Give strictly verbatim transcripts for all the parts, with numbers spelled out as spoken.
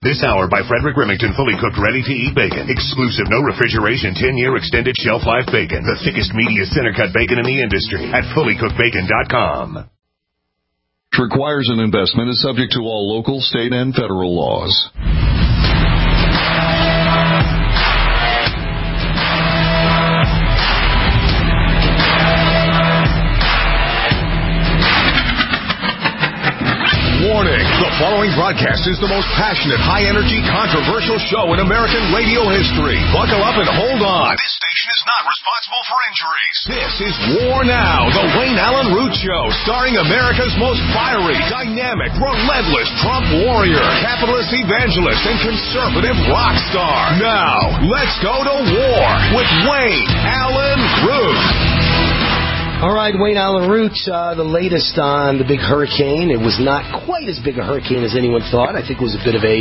This hour by Frederick Remington, fully cooked, ready-to-eat bacon. Exclusive, no refrigeration, ten-year extended shelf life bacon. The thickest, meatiest, center-cut bacon in the industry at fully cooked bacon dot com. Requires an investment, is subject to all local, state, and federal laws. Warning, the following broadcast is the most passionate, high-energy, controversial show in American radio history. Buckle up and hold on. This station is not responsible for injuries. This is War Now, the Wayne Allen Root Show, starring America's most fiery, dynamic, relentless Trump warrior, capitalist evangelist, and conservative rock star. Now, let's go to war with Wayne Allen Root. All right, Wayne Allen Root, uh, the latest on the big hurricane. It was not quite as big a hurricane as anyone thought. I think it was a bit of a,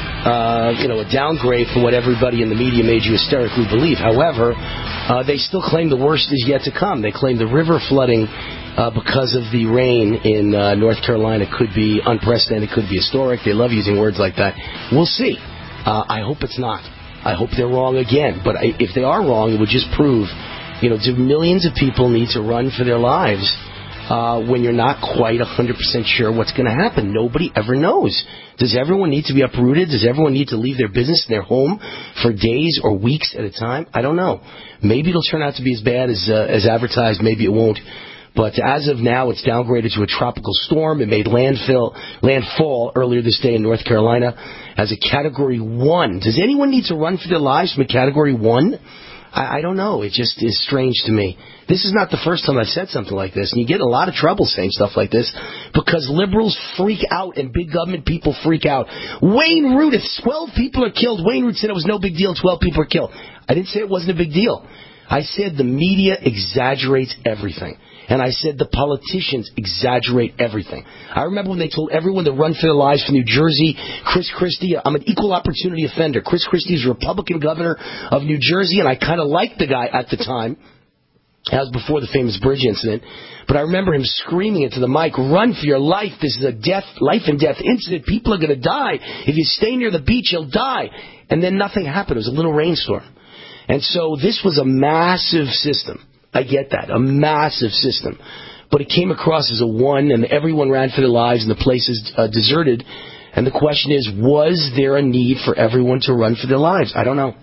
uh, you know, a downgrade from what everybody in the media made you hysterically believe. However, uh, they still claim the worst is yet to come. They claim the river flooding uh, because of the rain in uh, North Carolina could be unprecedented, could be historic. They love using words like that. We'll see. Uh, I hope it's not. I hope they're wrong again. But I, if they are wrong, it would just prove... You know, do millions of people need to run for their lives uh, when you're not quite one hundred percent sure what's going to happen? Nobody ever knows. Does everyone need to be uprooted? Does everyone need to leave their business and their home for days or weeks at a time? I don't know. Maybe it'll turn out to be as bad as uh, as advertised. Maybe it won't. But as of now, it's downgraded to a tropical storm. It made landfill, landfall earlier this day in North Carolina as a Category one. Does anyone need to run for their lives from a Category one? I, I don't know. It just is strange to me. This is not the first time I've said something like this, and you get in a lot of trouble saying stuff like this because liberals freak out and big government people freak out. Wayne Root, if twelve people are killed, Wayne Root said it was no big deal, twelve people are killed. I didn't say it wasn't a big deal. I said the media exaggerates everything. And I said the politicians exaggerate everything. I remember when they told everyone to run for their lives from New Jersey. Chris Christie, I'm an equal opportunity offender. Chris Christie is a Republican governor of New Jersey, and I kind of liked the guy at the time. That was before the famous bridge incident. But I remember him screaming into the mic, run for your life. This is a death, life and death incident. People are going to die. If you stay near the beach, you'll die. And then nothing happened. It was a little rainstorm. And so this was a massive system. I get that, a massive system. But it came across as a one, and everyone ran for their lives, and the place is uh, deserted. And the question is, was there a need for everyone to run for their lives? I don't know.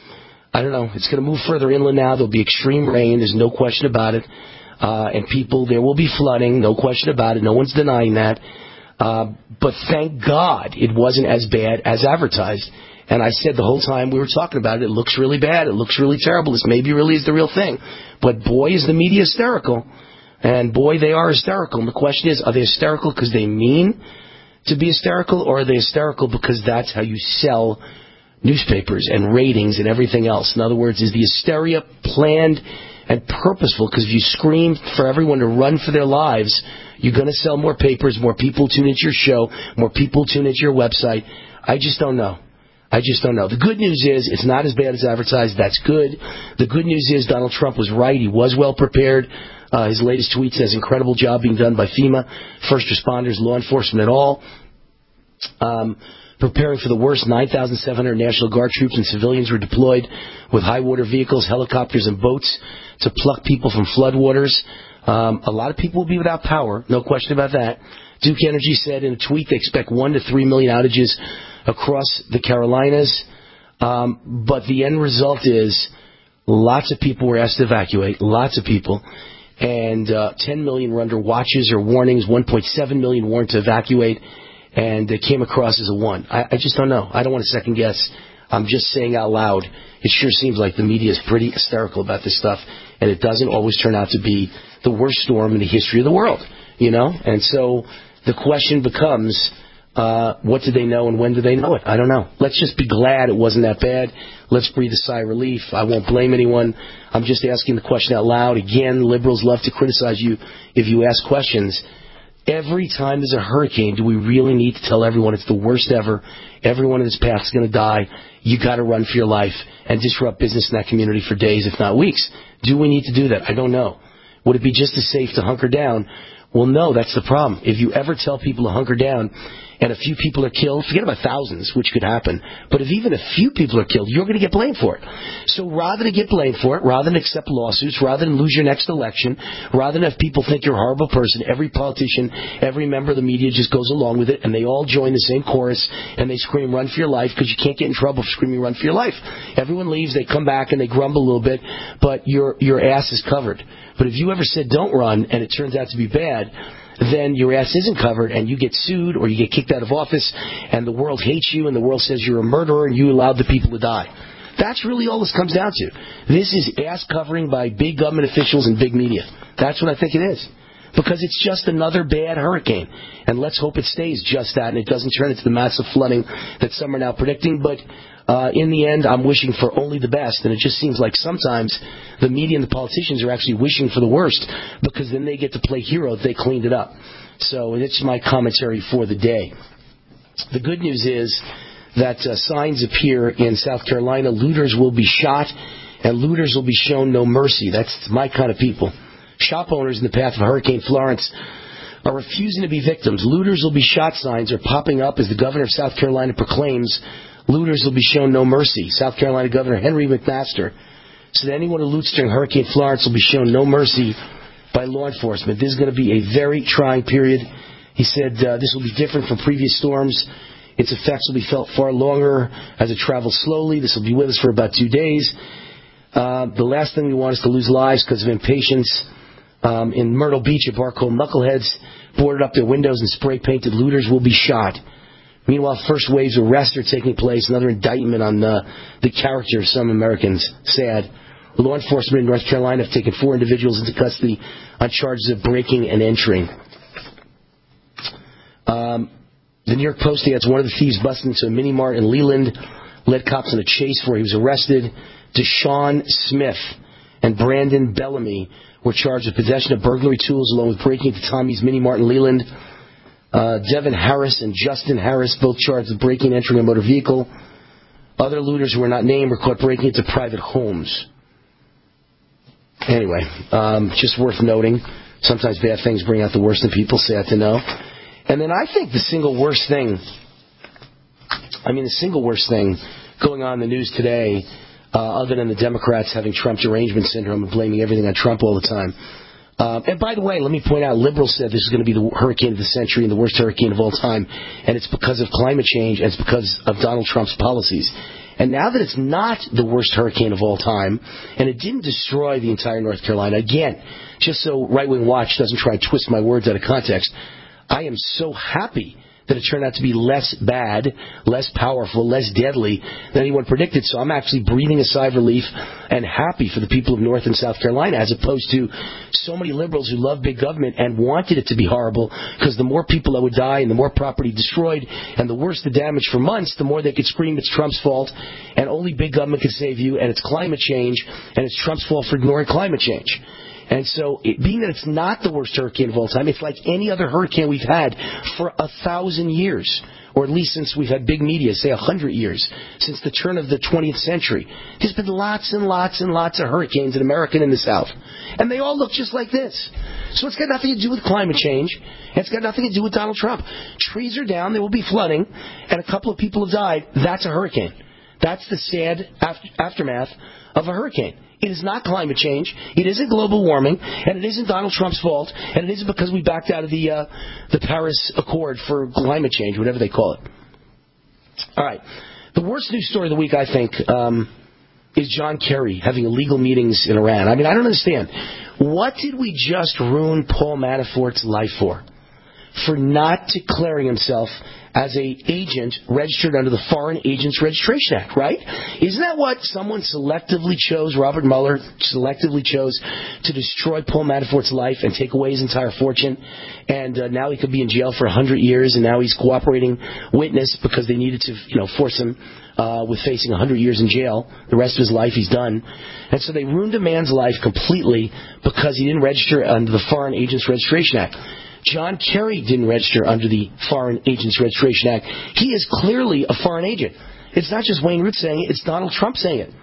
I don't know. It's going to move further inland now. There'll be extreme rain. There's no question about it. Uh, and people, there will be flooding. No question about it. No one's denying that. Uh, but thank God it wasn't as bad as advertised. And I said the whole time we were talking about it, it looks really bad. It looks really terrible. This maybe really is the real thing. But boy, is the media hysterical. And boy, they are hysterical. And the question is, are they hysterical because they mean to be hysterical, or are they hysterical because that's how you sell newspapers and ratings and everything else? In other words, is the hysteria planned and purposeful? Because if you scream for everyone to run for their lives, you're going to sell more papers, more people tune into your show, more people tune into your website. I just don't know. I just don't know. The good news is it's not as bad as advertised. That's good. The good news is Donald Trump was right. He was well prepared. Uh, his latest tweet says incredible job being done by FEMA, first responders, law enforcement, and all. Um, preparing for the worst, nine thousand seven hundred National Guard troops and civilians were deployed with high water vehicles, helicopters, and boats to pluck people from floodwaters. Um, a lot of people will be without power. No question about that. Duke Energy said in a tweet they expect one to three million outages across the Carolinas, um, but the end result is lots of people were asked to evacuate, lots of people, and uh, ten million were under watches or warnings, one point seven million warned to evacuate, and it came across as a one. I, I just don't know. I don't want to second guess. I'm just saying out loud, it sure seems like the media is pretty hysterical about this stuff, and it doesn't always turn out to be the worst storm in the history of the world, you know? And so the question becomes, Uh, what do they know and when do they know it? I don't know. Let's just be glad it wasn't that bad. Let's breathe a sigh of relief. I won't blame anyone. I'm just asking the question out loud. Again, liberals love to criticize you if you ask questions. Every time there's a hurricane, do we really need to tell everyone it's the worst ever? Everyone in this path is going to die. You got to run for your life and disrupt business in that community for days, if not weeks. Do we need to do that? I don't know. Would it be just as safe to hunker down? Well, no, that's the problem. If you ever tell people to hunker down and a few people are killed, forget about thousands, which could happen, but if even a few people are killed, you're going to get blamed for it. So rather than get blamed for it, rather than accept lawsuits, rather than lose your next election, rather than have people think you're a horrible person, every politician, every member of the media just goes along with it, and they all join the same chorus, and they scream, run for your life, because you can't get in trouble for screaming, run for your life. Everyone leaves, they come back, and they grumble a little bit, but your your ass is covered. But if you ever said don't run, and it turns out to be bad, then your ass isn't covered, and you get sued, or you get kicked out of office, and the world hates you, and the world says you're a murderer, and you allowed the people to die. That's really all this comes down to. This is ass covering by big government officials and big media. That's what I think it is. Because it's just another bad hurricane. And let's hope it stays just that, and it doesn't turn into the massive flooding that some are now predicting. But uh, in the end, I'm wishing for only the best. And it just seems like sometimes the media and the politicians are actually wishing for the worst, because then they get to play hero if they cleaned it up. So it's my commentary for the day. The good news is that uh, signs appear in South Carolina. Looters will be shot, and looters will be shown no mercy. That's my kind of people. Shop owners in the path of Hurricane Florence are refusing to be victims. Looters will be shot signs are popping up as the governor of South Carolina proclaims looters will be shown no mercy. South Carolina Governor Henry McMaster said anyone who loots during Hurricane Florence will be shown no mercy by law enforcement. This is going to be a very trying period. He said uh, this will be different from previous storms. Its effects will be felt far longer as it travels slowly. This will be with us for about two days. Uh, the last thing we want is to lose lives because of impatience. Um, in Myrtle Beach, a bar called Knuckleheads boarded up their windows and spray-painted looters will be shot. Meanwhile, first waves of arrests are taking place, another indictment on uh, the character of some Americans. Sad. Law enforcement in North Carolina have taken four individuals into custody on charges of breaking and entering. Um, the New York Post adds one of the thieves busted into a mini-mart in Leland led cops on a chase where he was arrested. Deshaun Smith and Brandon Bellamy were charged with possession of burglary tools along with breaking into Tommy's Mini Mart in Leland. Uh, Devin Harris and Justin Harris both charged with breaking and entering a motor vehicle. Other looters who were not named were caught breaking into private homes. Anyway, um, just worth noting. Sometimes bad things bring out the worst in people, sad to know. And then I think the single worst thing, I mean the single worst thing going on in the news today, Uh, other than the Democrats having Trump derangement syndrome and blaming everything on Trump all the time. Uh, and by the way, let me point out, liberals said this is going to be the hurricane of the century and the worst hurricane of all time, and it's because of climate change, and it's because of Donald Trump's policies. And now that it's not the worst hurricane of all time, and it didn't destroy the entire North Carolina, again, just so Right Wing Watch doesn't try and twist my words out of context, I am so happy that it turned out to be less bad, less powerful, less deadly than anyone predicted. So I'm actually breathing a sigh of relief and happy for the people of North and South Carolina, as opposed to so many liberals who love big government and wanted it to be horrible, because the more people that would die and the more property destroyed and the worse the damage for months, the more they could scream it's Trump's fault and only big government can save you, and it's climate change and it's Trump's fault for ignoring climate change. And so, it, being that it's not the worst hurricane of all time, it's like any other hurricane we've had for a thousand years, or at least since we've had big media, say a hundred years, since the turn of the twentieth century. There's been lots and lots and lots of hurricanes in America and in the South. And they all look just like this. So it's got nothing to do with climate change, and it's got nothing to do with Donald Trump. Trees are down, there will be flooding, and a couple of people have died. That's a hurricane. That's the sad after- aftermath of a hurricane. It is not climate change. It isn't global warming, and it isn't Donald Trump's fault, and it isn't because we backed out of the uh, the Paris Accord for climate change, whatever they call it. All right. The worst news story of the week, I think, um, is John Kerry having illegal meetings in Iran. I mean, I don't understand. What did we just ruin Paul Manafort's life for? For not declaring himself as a agent registered under the Foreign Agents Registration Act, right? Isn't that what someone selectively chose, Robert Mueller selectively chose, to destroy Paul Manafort's life and take away his entire fortune? And uh, now he could be in jail for one hundred years, and now he's cooperating witness because they needed to, you know, force him uh, with facing one hundred years in jail. The rest of his life he's done. And so they ruined a man's life completely because he didn't register under the Foreign Agents Registration Act. John Kerry didn't register under the Foreign Agents Registration Act. He is clearly a foreign agent. It's not just Wayne Root saying it, it's Donald Trump saying it.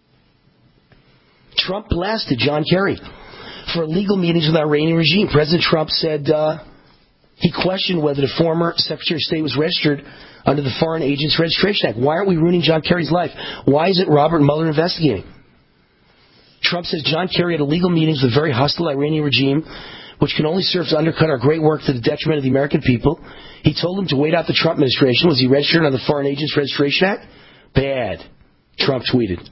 Trump blasted John Kerry for illegal meetings with the Iranian regime. President Trump said uh, He questioned whether the former Secretary of State was registered under the Foreign Agents Registration Act. Why aren't we ruining John Kerry's life? Why isn't Robert Mueller investigating? Trump says John Kerry had illegal meetings with a very hostile Iranian regime, which can only serve to undercut our great work to the detriment of the American people. He told him to wait out the Trump administration. Was he registered under the Foreign Agents Registration Act? Bad, Trump tweeted.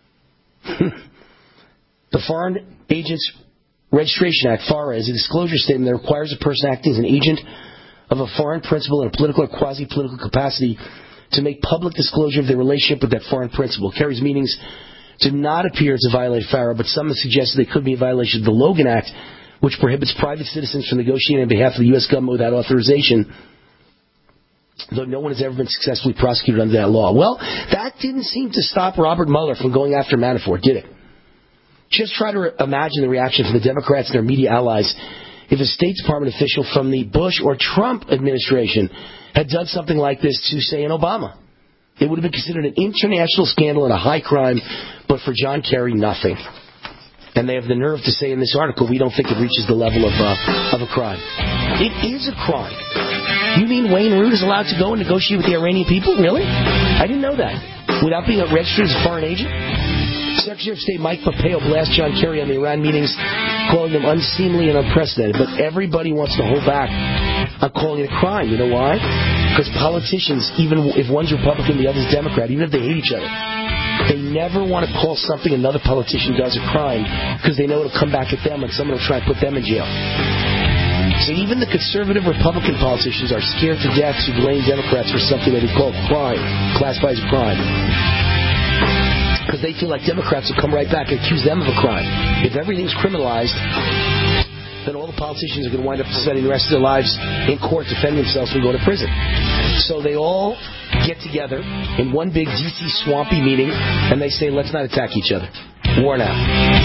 The Foreign Agents Registration Act, FARA, is a disclosure statement that requires a person acting as an agent of a foreign principal in a political or quasi-political capacity to make public disclosure of their relationship with that foreign principal. Kerry's meetings do not appear to violate FARA, but some have suggested they could be a violation of the Logan Act, which prohibits private citizens from negotiating on behalf of the U S government without authorization, though no one has ever been successfully prosecuted under that law. Well, that didn't seem to stop Robert Mueller from going after Manafort, did it? Just try to re- imagine the reaction from the Democrats and their media allies if a State Department official from the Bush or Trump administration had done something like this to, say, an Obama. It would have been considered an international scandal and a high crime, but for John Kerry, nothing. And they have the nerve to say in this article, we don't think it reaches the level of uh, of a crime. It is a crime. You mean Wayne Root is allowed to go and negotiate with the Iranian people? Really? I didn't know that. Without being registered as a foreign agent? Secretary of State Mike Pompeo blasts John Kerry on the Iran meetings, calling them unseemly and unprecedented. But everybody wants to hold back on calling it a crime. You know why? Because politicians, even if one's Republican, the other's Democrat, even if they hate each other, they never want to call something another politician does a crime because they know it'll come back at them and someone will try and put them in jail. So even the conservative Republican politicians are scared to death to blame Democrats for something that is called crime, classified as a crime. Because they feel like Democrats will come right back and accuse them of a crime. If everything's criminalized, then all the politicians are going to wind up spending the rest of their lives in court defending themselves from going to prison. So they all get together in one big D C swampy meeting, and they say, let's not attack each other. War now.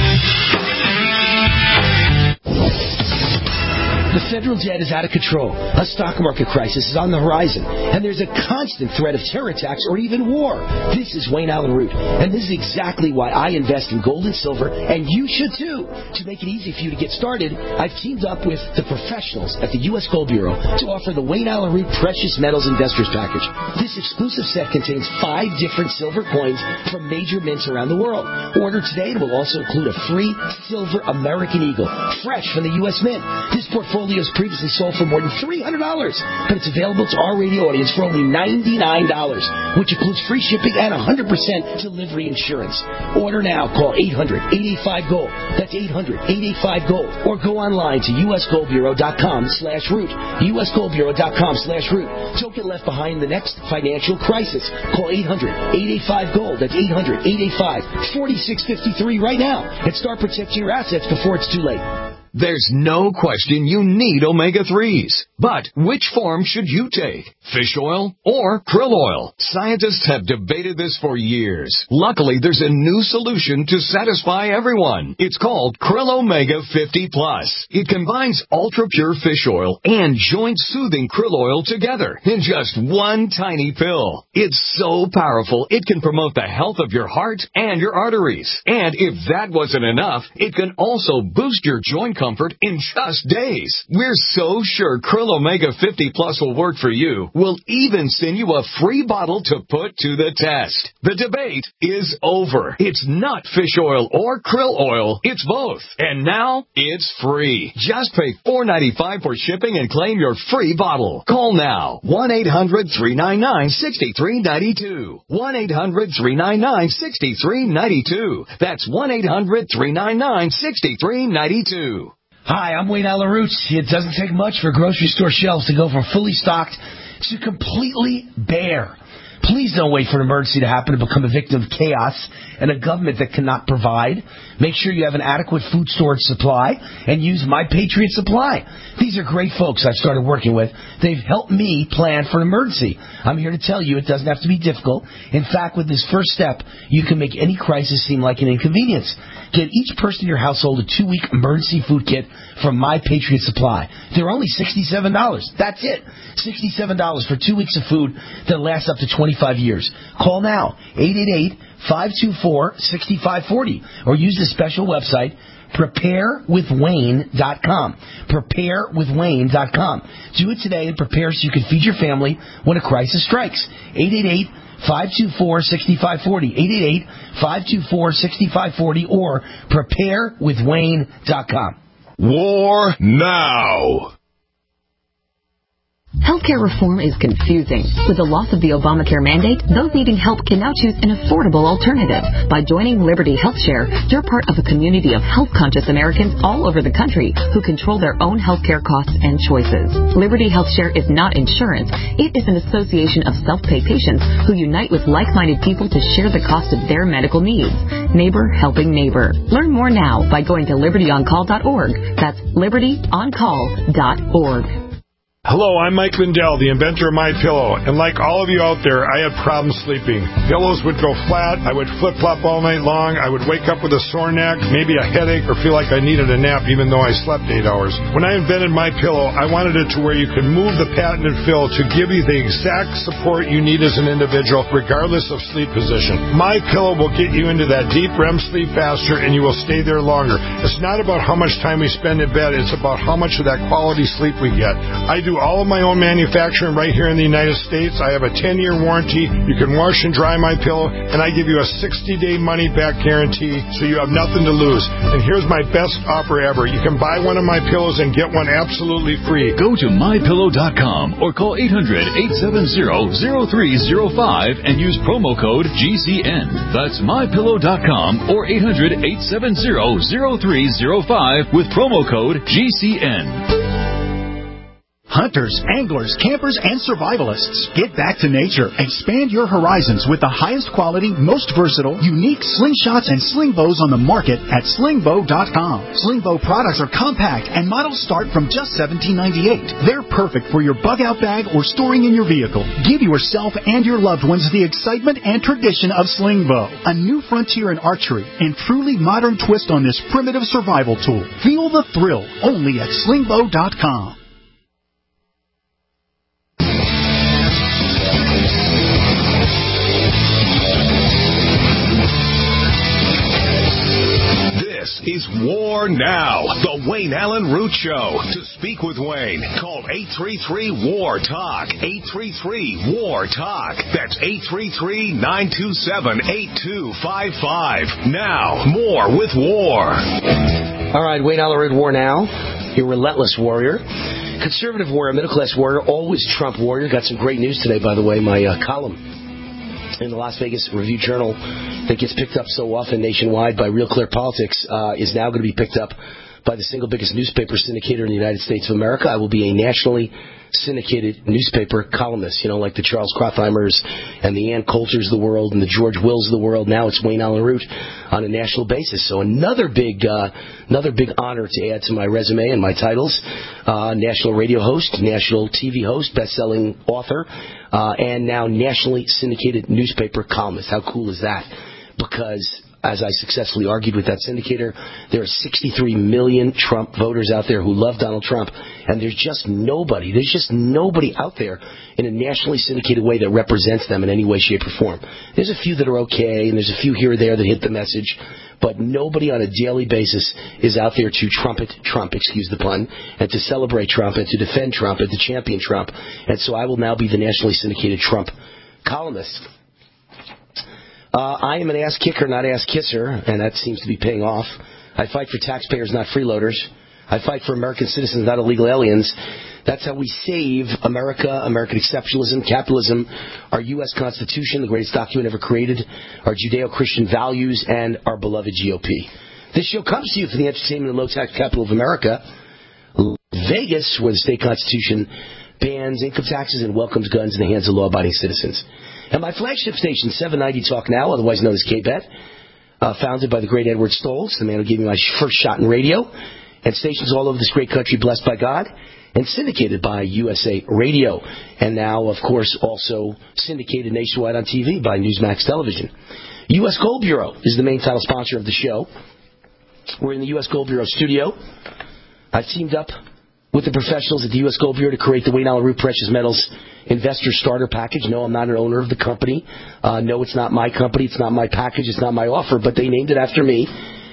The federal debt is out of control. A stock market crisis is on the horizon. And there's a constant threat of terror attacks or even war. This is Wayne Allen Root. And this is exactly why I invest in gold and silver, and you should too. To make it easy for you to get started, I've teamed up with the professionals at the U S Gold Bureau to offer the Wayne Allen Root Precious Metals Investors Package. This exclusive set contains five different silver coins from major mints around the world. Order today and will also include a free silver American Eagle, fresh from the U S Mint. This portfolio is previously sold for more than three hundred dollars, but it's available to our radio audience for only ninety-nine dollars, which includes free shipping and one hundred percent delivery insurance. Order now. Call eight hundred, eight eight five, GOLD. That's eight hundred, eight eight five, GOLD. Or go online to usgoldbureau.com slash root. usgoldbureau.com slash root. Don't get left behind in the next financial crisis. Call eight hundred, eight eight five, GOLD. That's eight hundred, eight eight five, four six five three right now and start protecting your assets before it's too late. There's no question you need omega threes. But which form should you take? Fish oil or krill oil? Scientists have debated this for years. Luckily, there's a new solution to satisfy everyone. It's called Krill Omega fifty plus. It combines ultra-pure fish oil and joint-soothing krill oil together in just one tiny pill. It's so powerful, it can promote the health of your heart and your arteries. And if that wasn't enough, it can also boost your joint comfort in just days. We're so sure Krill Omega fifty plus will work for you. We'll even send you a free bottle to put to the test. The debate is over. It's not fish oil or krill oil. It's both. And now it's free. Just pay four dollars and ninety-five cents for shipping and claim your free bottle. Call now. one eight hundred, three nine nine, six three nine two. one eight hundred, three nine nine, six three nine two. That's one eight hundred, three nine nine, six three nine two. Hi, I'm Wayne Allen Root. It doesn't take much for grocery store shelves to go from fully stocked to completely bare. Please don't wait for an emergency to happen to become a victim of chaos and a government that cannot provide. Make sure you have an adequate food storage supply and use My Patriot Supply. These are great folks I've started working with. They've helped me plan for an emergency. I'm here to tell you it doesn't have to be difficult. In fact, with this first step, you can make any crisis seem like an inconvenience. Get each person in your household a two-week emergency food kit from My Patriot Supply. They're only sixty-seven dollars. That's it. sixty-seven dollars for two weeks of food that lasts up to twenty-five years. Call now, eight eight eight, five two four, six five four zero, or use the special website, prepare with wayne dot com. prepare with wayne dot com. Do it today and prepare so you can feed your family when a crisis strikes. eight eight eight, five two four, six five four zero. eight eight eight, five two four, six five four zero or prepare with wayne dot com. War now. Healthcare reform is confusing. With the loss of the Obamacare mandate, those needing help can now choose an affordable alternative. By joining Liberty HealthShare, you're part of a community of health-conscious Americans all over the country who control their own healthcare costs and choices. Liberty HealthShare is not insurance. It is an association of self-pay patients who unite with like-minded people to share the cost of their medical needs. Neighbor helping neighbor. Learn more now by going to liberty on call dot org. That's liberty on call dot org. Hello, I'm Mike Lindell, the inventor of MyPillow, and like all of you out there, I had problems sleeping. Pillows would go flat, I would flip-flop all night long, I would wake up with a sore neck, maybe a headache, or feel like I needed a nap even though I slept eight hours. When I invented MyPillow, I wanted it to where you could move the patented fill to give you the exact support you need as an individual, regardless of sleep position. MyPillow will get you into that deep R E M sleep faster, and you will stay there longer. It's not about how much time we spend in bed, it's about how much of that quality sleep we get. I do all of my own manufacturing right here in the United States. I have a ten-year warranty. You can wash and dry my pillow, and I give you a sixty-day money-back guarantee, so you have nothing to lose. And here's my best offer ever. You can buy one of my pillows and get one absolutely free. Go to my pillow dot com or call eight hundred, eight seven zero, zero three zero five and use promo code G C N. That's my pillow dot com or eight hundred, eight seven zero, zero three zero five with promo code G C N. Hunters, anglers, campers, and survivalists, get back to nature. Expand your horizons with the highest quality, most versatile, unique slingshots and sling bows on the market at sling bow dot com. Sling bow products are compact and models start from just seventeen ninety-eight. They're perfect for your bug-out bag or storing in your vehicle. Give yourself and your loved ones the excitement and tradition of sling bow, a new frontier in archery and truly modern twist on this primitive survival tool. Feel the thrill only at sling bow dot com. This is War Now, the Wayne Allen Root Show. To speak with Wayne, call eight three three, W A R, TALK, eight three three, W A R, TALK. That's eight three three, nine two seven, eight two five five. Now, more with War. All right, Wayne Allen Root, War Now, your relentless warrior. Conservative warrior, middle-class warrior, always Trump warrior. Got some great news today, by the way. My uh, column in the Las Vegas Review-Journal that gets picked up so often nationwide by Real Clear Politics uh, is now going to be picked up by the single biggest newspaper syndicator in the United States of America. I will be a nationally syndicated newspaper columnist, you know, like the Charles Krautheimers and the Ann Coulters of the world and the George Wills of the world. Now it's Wayne Allen Root on a national basis. So another big uh, another big honor to add to my resume and my titles. Uh, national radio host, national T V host, best-selling author, uh, and now nationally syndicated newspaper columnist. How cool is that? Because as I successfully argued with that syndicator, there are sixty-three million Trump voters out there who love Donald Trump, and there's just nobody, there's just nobody out there in a nationally syndicated way that represents them in any way, shape, or form. There's a few that are okay, and there's a few here or there that hit the message, but nobody on a daily basis is out there to trumpet Trump, excuse the pun, and to celebrate Trump, and to defend Trump, and to champion Trump. And so I will now be the nationally syndicated Trump columnist. Uh, I am an ass kicker, not ass kisser, and that seems to be paying off. I fight for taxpayers, not freeloaders. I fight for American citizens, not illegal aliens. That's how we save America, American exceptionalism, capitalism, our U S Constitution, the greatest document ever created, our Judeo-Christian values, and our beloved G O P. This show comes to you from the entertainment and low-tax capital of America, Vegas, where the state constitution bans income taxes and welcomes guns in the hands of law-abiding citizens. And my flagship station, seven ninety Talk Now, otherwise known as K-Bet, uh, founded by the great Edward Stoltz, the man who gave me my first shot in radio, and stations all over this great country blessed by God, and syndicated by U S A Radio, and now, of course, also syndicated nationwide on T V by Newsmax Television. U S Gold Bureau is the main title sponsor of the show. We're in the U S Gold Bureau studio. I've teamed up with the professionals at the U S Gold Bureau to create the Wayne Allen Root Precious Metals Investor Starter Package. No, I'm not an owner of the company. Uh, no, it's not my company. It's not my package. It's not my offer, but they named it after me.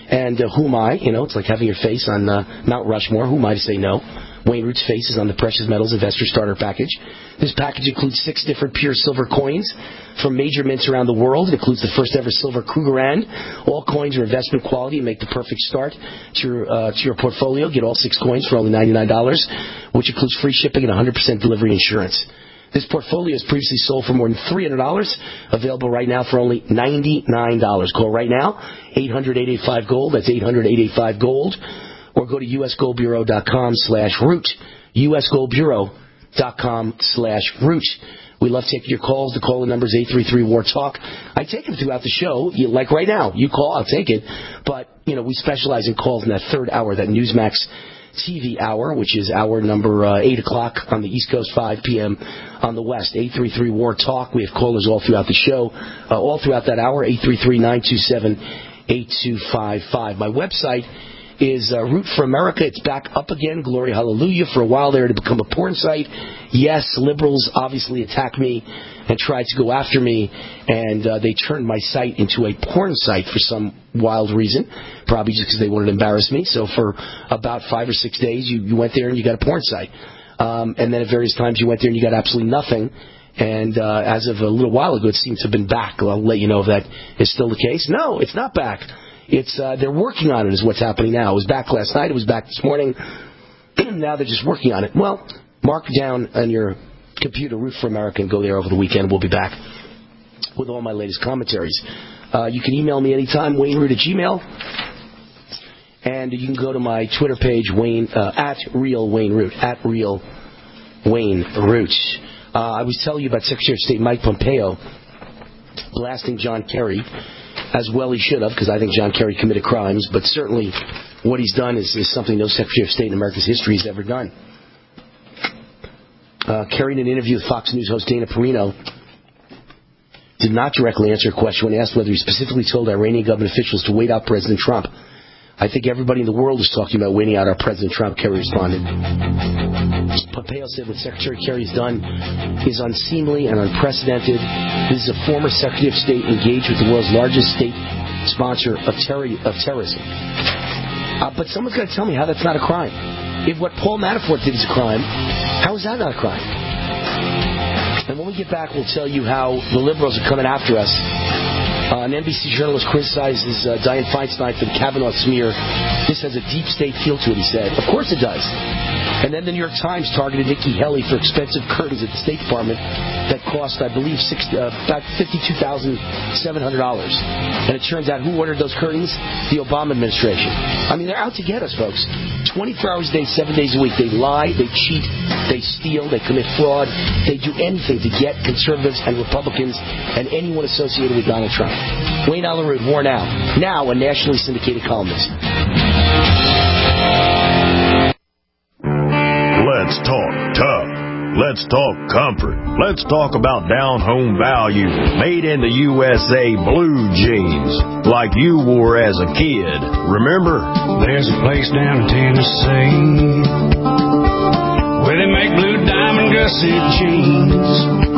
And uh, who am I? You know, it's like having your face on uh, Mount Rushmore. Who am I to say no? Wayne Root's face is on the Precious Metals Investor Starter Package. This package includes six different pure silver coins from major mints around the world. It includes the first ever silver Krugerrand. All coins are investment quality and make the perfect start to your, uh, to your portfolio. Get all six coins for only ninety-nine dollars, which includes free shipping and one hundred percent delivery insurance. This portfolio is previously sold for more than three hundred dollars. Available right now for only ninety-nine dollars. Call right now, eight hundred, eight eight five, GOLD. That's eight hundred, eight eight five, GOLD. Or go to usgoldbureau.com slash root. usgoldbureau.com slash root. We love taking your calls. The call number is eight three three, W A R, TALK. I take them throughout the show. You, like right now, you call, I'll take it. But, you know, we specialize in calls in that third hour, that Newsmax T V hour, which is hour number uh, eight o'clock on the East Coast, five p.m. on the West. eight three three, W A R, TALK. We have callers all throughout the show, uh, all throughout that hour, eight three three, nine two seven, eight two five five. My website is uh, Root for America. It's back up again. Glory, hallelujah. For a while there, to become a porn site. Yes, liberals obviously attacked me and tried to go after me, and uh, they turned my site into a porn site for some wild reason, probably just because they wanted to embarrass me. So for about five or six days, you, you went there and you got a porn site. Um, and then at various times you went there and you got absolutely nothing. And uh, as of a little while ago, it seems to have been back. I'll let you know if that is still the case. No, it's not back. It's uh, they're working on it is what's happening now. It was back last night. It was back this morning. Now they're just working on it. Well, mark down on your computer, Root for America, and go there over the weekend. We'll be back with all my latest commentaries. Uh, you can email me anytime, Wayne Root at Gmail. And you can go to my Twitter page, Wayne uh, at Real Wayne Root, at Real Wayne Root. Uh, I was telling you about Secretary of State Mike Pompeo blasting John Kerry. As well he should have, because I think John Kerry committed crimes, but certainly what he's done is, is something no Secretary of State in America's history has ever done. Uh, Kerry, in an interview with Fox News host Dana Perino, did not directly answer a question when asked whether he specifically told Iranian government officials to wait out President Trump. I think everybody in the world is talking about waiting out our President Trump, Kerry responded. Pompeo said what Secretary Kerry has done is unseemly and unprecedented. This is a former Secretary of State engaged with the world's largest state sponsor of, terror, of terrorism. Uh, but someone's got to tell me how that's not a crime. If what Paul Manafort did is a crime, how is that not a crime? And when we get back, we'll tell you how the liberals are coming after us. Uh, an N B C journalist criticizes uh, Dianne Feinstein for the Kavanaugh smear. This has a deep state feel to it, he said. Of course it does. And then the New York Times targeted Nikki Haley for expensive curtains at the State Department that cost, I believe, six, uh, about fifty-two thousand seven hundred dollars. And it turns out who ordered those curtains? The Obama administration. I mean, they're out to get us, folks. twenty-four hours a day, seven days a week. They lie, they cheat, they steal, they commit fraud. They do anything to get conservatives and Republicans and anyone associated with Donald Trump. Wayne Allen Root, War Now. Now a nationally syndicated columnist. Let's talk tough. Let's talk comfort. Let's talk about down-home value, made in the U S A blue jeans, like you wore as a kid. Remember? There's a place down in Tennessee where they make blue diamond gusset jeans.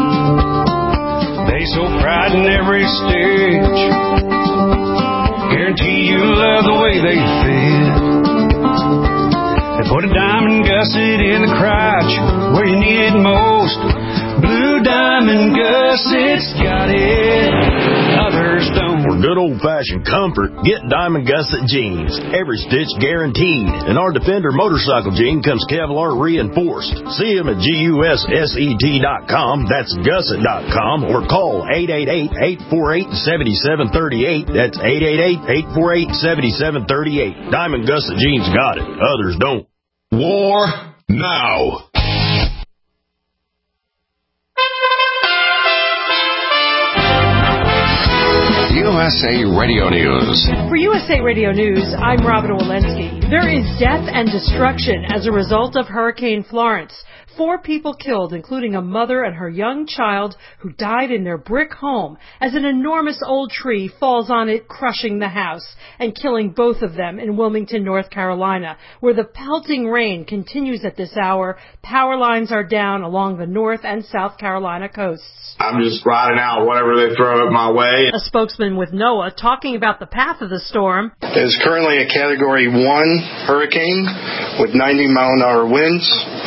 They so pride in every stitch, guarantee you love the way they fit. They put a diamond gusset in the crotch where you need it most. Blue diamond gussets got it, others don't. For good old-fashioned comfort, get Diamond Gusset jeans. Every stitch guaranteed. And our Defender motorcycle jean comes Kevlar reinforced. See them at G U S S E T dot com. That's gusset dot com. Or call eight eight eight, eight four eight, seven seven three eight. That's eight eight eight, eight four eight, seven seven three eight. Diamond Gusset jeans got it, others don't. War Now. U S A Radio News. For U S A Radio News, I'm Robin Walensky. There is death and destruction as a result of Hurricane Florence. four people killed, including a mother and her young child who died in their brick home as an enormous old tree falls on it, crushing the house and killing both of them in Wilmington, North Carolina, where the pelting rain continues at this hour. Power lines are down along the North and South Carolina coasts. I'm just riding out whatever they throw at my way. A spokesman with NOAA talking about the path of the storm. It is currently a Category one hurricane with ninety mile an hour winds,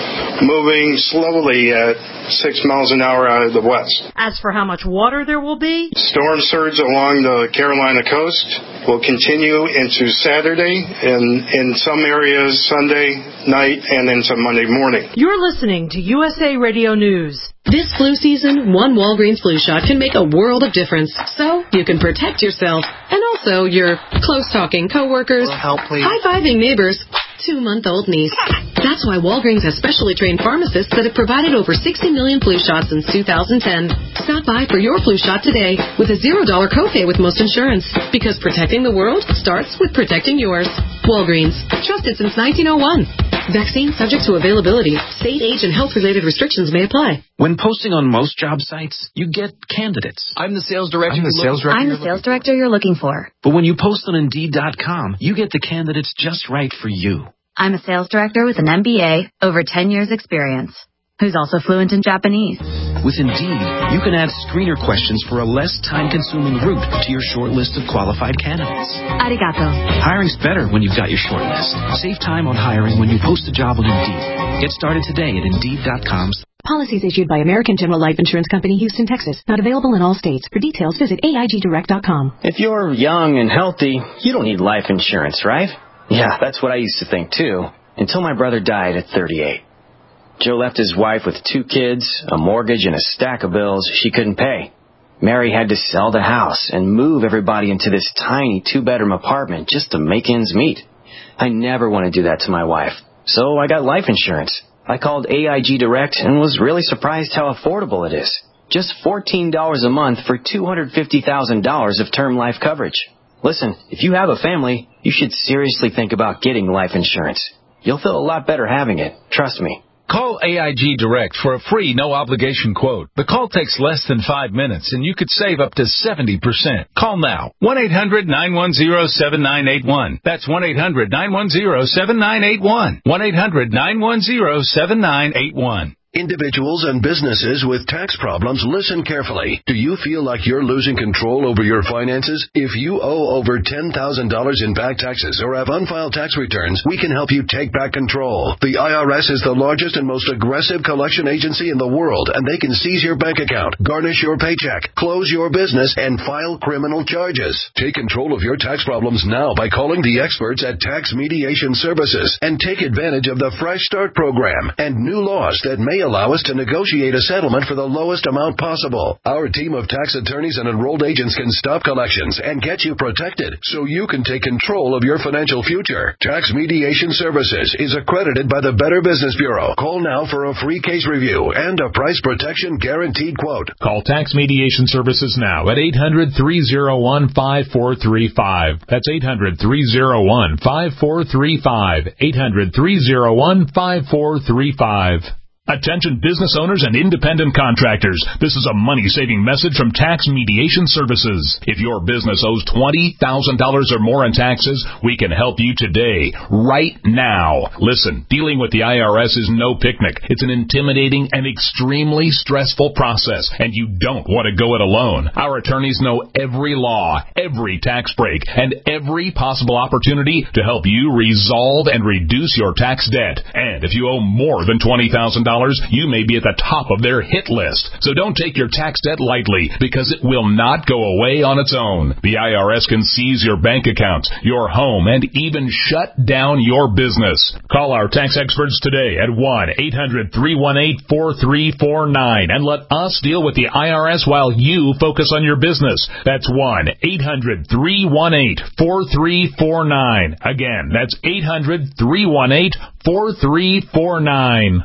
moving slowly at six miles an hour out of the west. As for how much water there will be, storm surge along the Carolina coast will continue into Saturday and in some areas Sunday night and into Monday morning. You're listening to U S A Radio News. This flu season, one Walgreens flu shot can make a world of difference. So you can protect yourself and also your close-talking coworkers, help, please. high-fiving neighbors, two-month-old niece. That's why Walgreens has specially trained pharmacists that have provided over sixty million flu shots since two thousand ten. Stop by for your flu shot today with a zero dollar copay with most insurance. Because protecting the world starts with protecting yours. Walgreens. Trusted since nineteen oh one. Vaccine subject to availability. State, age, and health-related restrictions may apply. When posting on most job sites, you get candidates. I'm the sales director. I'm the sales director. I'm the sales director you're looking for. But when you post on Indeed dot com, you get the candidates just right for you. I'm a sales director with an M B A, over ten years experience, who's also fluent in Japanese. With Indeed, you can add screener questions for a less time-consuming route to your short list of qualified candidates. Arigato. Hiring's better when you've got your short list. Save time on hiring when you post a job on Indeed. Get started today at Indeed dot com. Policies issued by American General Life Insurance Company, Houston, Texas. Not available in all states. For details, visit A I G direct dot com. If you're young and healthy, you don't need life insurance, right? Yeah, that's what I used to think, too, until my brother died at thirty-eight. Joe left his wife with two kids, a mortgage, and a stack of bills she couldn't pay. Mary had to sell the house and move everybody into this tiny two-bedroom apartment just to make ends meet. I never want to do that to my wife, so I got life insurance. I called A I G Direct and was really surprised how affordable it is. Just fourteen dollars a month for two hundred fifty thousand dollars of term life coverage. Listen, if you have a family, you should seriously think about getting life insurance. You'll feel a lot better having it, trust me. Call A I G Direct for a free, no-obligation quote. The call takes less than five minutes, and you could save up to seventy percent. Call now. one eight hundred nine one zero seven nine eight one. That's one eight hundred nine one zero seven nine eight one. one eight hundred nine one zero seven nine eight one. Individuals and businesses with tax problems, listen carefully. Do you feel like you're losing control over your finances? If you owe over ten thousand dollars in back taxes or have unfiled tax returns, we can help you take back control. The I R S is the largest and most aggressive collection agency in the world, and they can seize your bank account, garnish your paycheck, close your business, and file criminal charges. Take control of your tax problems now by calling the experts at Tax Mediation Services and take advantage of the Fresh Start program and new laws that may allow us to negotiate a settlement for the lowest amount possible. Our team of tax attorneys and enrolled agents can stop collections and get you protected so you can take control of your financial future. Tax Mediation Services is accredited by the Better Business Bureau. Call now for a free case review and a price protection guaranteed quote. Call Tax Mediation Services now at eight hundred three oh one five four three five. That's eight hundred three oh one five four three five. eight hundred three oh one five four three five. Attention business owners and independent contractors. This is a money-saving message from Tax Mediation Services. If your business owes twenty thousand dollars or more in taxes, we can help you today, right now. Listen, dealing with the I R S is no picnic. It's an intimidating and extremely stressful process, and you don't want to go it alone. Our attorneys know every law, every tax break, and every possible opportunity to help you resolve and reduce your tax debt. And if you owe more than twenty thousand dollars, you may be at the top of their hit list. So don't take your tax debt lightly, because it will not go away on its own. The I R S can seize your bank accounts, your home, and even shut down your business. Call our tax experts today at one eight hundred three one eight four three four nine and let us deal with the I R S while you focus on your business. That's one eight hundred three one eight four three four nine. Again, that's eight hundred three one eight four three four nine.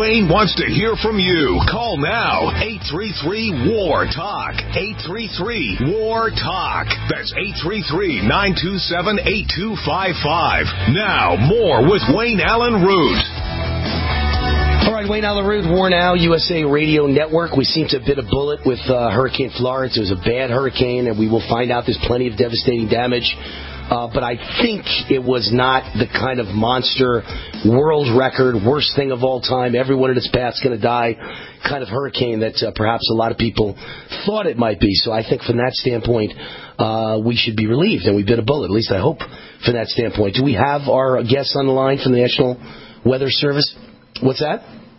Wayne wants to hear from you. Call now. eight three three, W A R, TALK. eight three three, W A R, TALK. That's eight three three, nine two seven, eight two five five. Now, more with Wayne Allen Root. All right, Wayne Allen Root, War Now, U S A Radio Network. We seem to have bit a bullet with uh, Hurricane Florence. It was a bad hurricane, and we will find out there's plenty of devastating damage. Uh, but I think it was not the kind of monster, world record, worst thing of all time, everyone in its path's going to die kind of hurricane that uh, perhaps a lot of people thought it might be. So I think from that standpoint, uh, we should be relieved, and we bit a bullet. At least I hope from that standpoint. Do we have our guests on the line from the National Weather Service? What's that?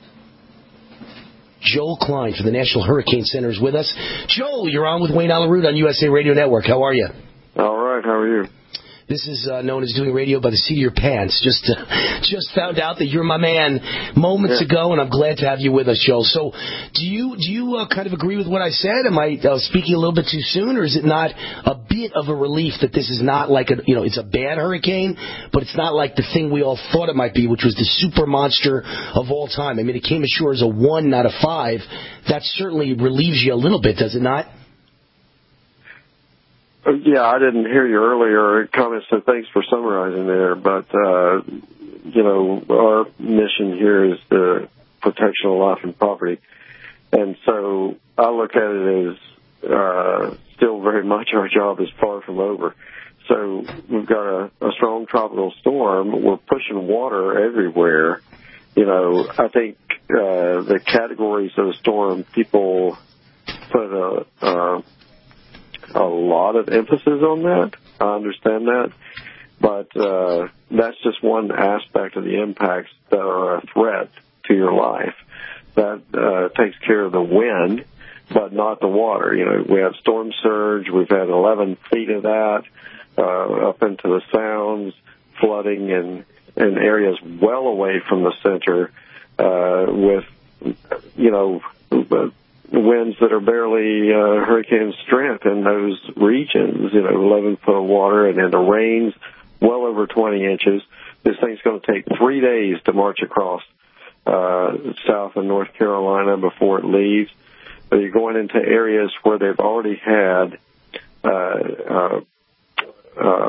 Joel Klein from the National Hurricane Center is with us. Joel, you're on with Wayne Allen Root on U S A Radio Network. How are you? All right. How are you? This is uh, known as doing radio by the seat of your pants. Just uh, just found out that you're my man moments yeah. ago, and I'm glad to have you with us, Joel. So do you do you uh, kind of agree with what I said? Am I uh, speaking a little bit too soon, or is it not a bit of a relief that this is not like a, you know, it's a bad hurricane, but it's not like the thing we all thought it might be, which was the super monster of all time? I mean, it came ashore as a one, not a five. That certainly relieves you a little bit, does it not? Yeah, I didn't hear your earlier comments, so thanks for summarizing there. But, uh, you know, our mission here is the protection of life and property. And so I look at it as uh, still very much our job is far from over. So we've got a, a strong tropical storm. We're pushing water everywhere. You know, I think uh, the categories of the storm, people put a... Uh, a lot of emphasis on that. I understand that. But uh, that's just one aspect of the impacts that are a threat to your life. That uh, takes care of the wind, but not the water. You know, we have storm surge. We've had eleven feet of that uh, up into the sounds, flooding in, in areas well away from the center uh, with, you know, winds that are barely uh, hurricane strength in those regions, you know, eleven foot of water, and then the rains well over twenty inches. This thing's going to take three days to march across uh, South and North Carolina before it leaves. But you're going into areas where they've already had uh, uh, uh,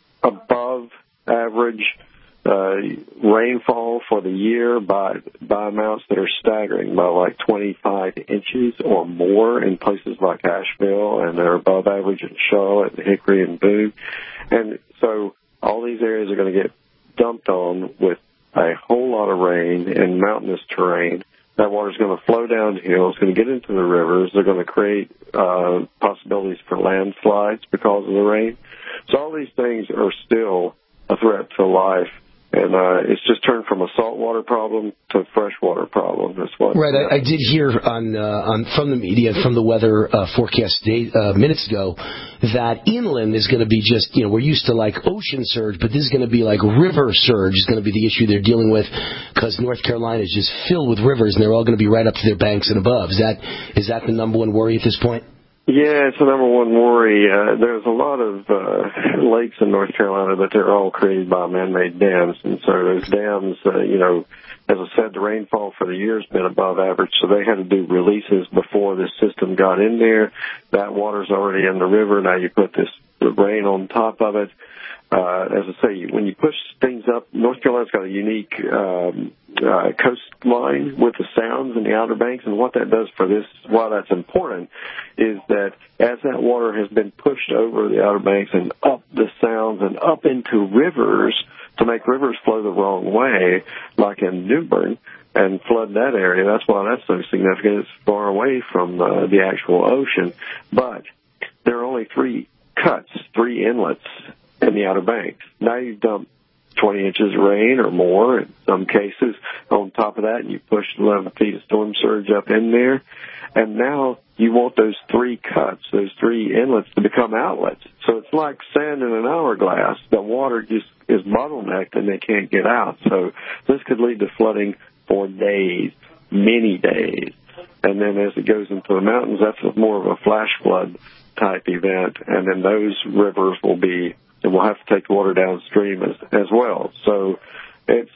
above average Uh, rainfall for the year by by amounts that are staggering, by like twenty-five inches or more in places like Asheville, and they're above average in Charlotte and Hickory and Boone. And so all these areas are going to get dumped on with a whole lot of rain and mountainous terrain. That water's going to flow downhill. It's going to get into the rivers. They're going to create uh, possibilities for landslides because of the rain. So all these things are still a threat to life. And uh, it's just turned from a saltwater problem to a freshwater problem. That's what. Right. I, I did hear on uh, on from the media, from the weather uh, forecast day, uh, minutes ago, that inland is going to be just, you know, we're used to like ocean surge, but this is going to be like river surge is going to be the issue they're dealing with, because North Carolina is just filled with rivers, and they're all going to be right up to their banks and above. Is that is that the number one worry at this point? Yeah, it's the number one worry. Uh, there's a lot of uh, lakes in North Carolina, but they're all created by man-made dams. And so those dams, uh, you know, as I said, the rainfall for the year has been above average, so they had to do releases before this system got in there. That water's already in the river. Now you put this rain on top of it. Uh, as I say, when you push things up, North Carolina's got a unique um, uh, coastline with the sounds and the Outer Banks, and what that does for this, why that's important, is that as that water has been pushed over the Outer Banks and up the sounds and up into rivers to make rivers flow the wrong way, like in New Bern, and flood that area, that's why that's so significant. It's far away from uh, the actual ocean. But there are only three cuts, three inlets in the Outer Banks. Now you dump twenty inches of rain or more in some cases on top of that, and you push eleven feet of storm surge up in there. And now you want those three cuts, those three inlets to become outlets. So it's like sand in an hourglass. The water just is bottlenecked and they can't get out. So this could lead to flooding for days, many days. And then as it goes into the mountains, that's more of a flash flood type event. And then those rivers will be, and we'll have to take the water downstream as, as well. So it's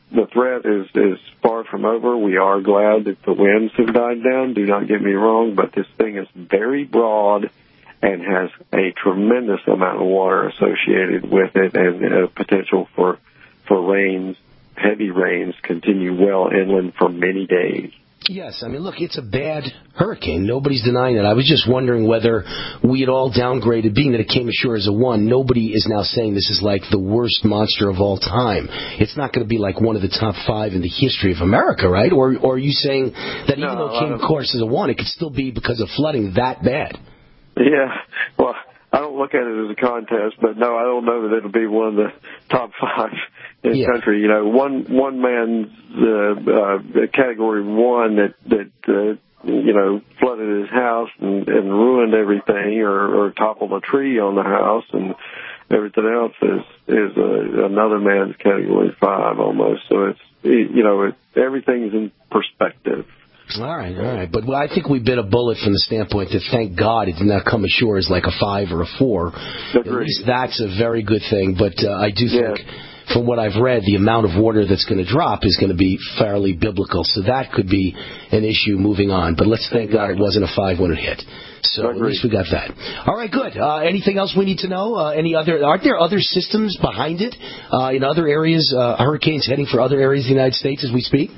the threat is, is far from over. We are glad that the winds have died down. Do not get me wrong, but this thing is very broad and has a tremendous amount of water associated with it, and uh, potential for for rains, heavy rains, continue well inland for many days. Yes, I mean, look, it's a bad hurricane. Nobody's denying that. I was just wondering whether we had all downgraded, being that it came ashore as a one. Nobody is now saying this is like the worst monster of all time. It's not going to be like one of the top five in the history of America, right? Or, or are you saying that even No, though it came, of course, as a one, it could still be because of flooding that bad? Yeah, well, I don't look at it as a contest, but no, I don't know that it'll be one of the top five in the yeah. country. You know, one one man's uh, uh, category one that that uh, you know flooded his house and, and ruined everything, or, or toppled a tree on the house, and everything else is is uh, another man's category five almost. So it's you know it, everything's in perspective. All right, all right. But well, I think we bit a bullet from the standpoint that, thank God, it did not come ashore as like a five or a four. Agreed. At least that's a very good thing. But uh, I do yeah. think, from what I've read, the amount of water that's going to drop is going to be fairly biblical. So that could be an issue moving on. But let's thank God it wasn't a five when it hit. So at least we got that. All right, good. Uh, anything else we need to know? Uh, any other? Aren't there other systems behind it uh, in other areas? Uh, hurricanes heading for other areas of the United States as we speak?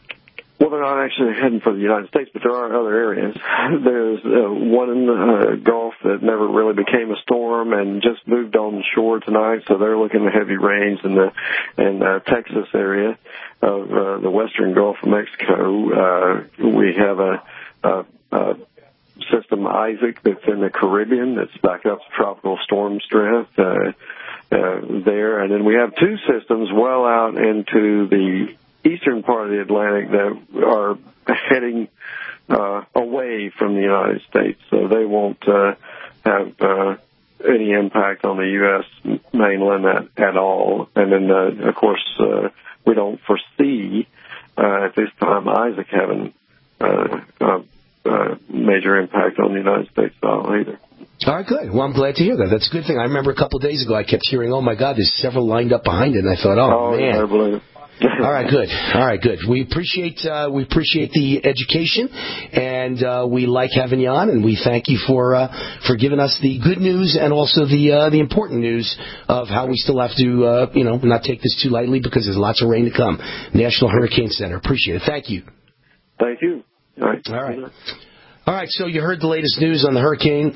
Well, they're not actually heading for the United States, but there are other areas. There's uh, one in the uh, Gulf that never really became a storm and just moved on shore tonight, so they're looking at heavy rains in the in uh, Texas area of uh, the western Gulf of Mexico. Uh, we have a, a, a system, Isaac, that's in the Caribbean that's back up to tropical storm strength uh, uh, there. And then we have two systems well out into the eastern part of the Atlantic that are heading uh, away from the United States, so they won't uh, have uh, any impact on the U S mainland at, at all. And then, uh, of course, uh, we don't foresee uh, at this time Isaac having uh, uh, uh, major impact on the United States at all either. All right, good. Well, I'm glad to hear that. That's a good thing. I remember a couple of days ago I kept hearing, oh, my God, there's several lined up behind it, and I thought, oh, oh man. Yeah, I believe it. All right, good. All right, good. We appreciate uh, we appreciate the education, and uh, we like having you on, and we thank you for uh, for giving us the good news and also the uh, the important news of how we still have to uh, you know not take this too lightly because there's lots of rain to come. National Hurricane Center. Appreciate it. Thank you. Thank you. All right. All right. All right. So you heard the latest news on the hurricane.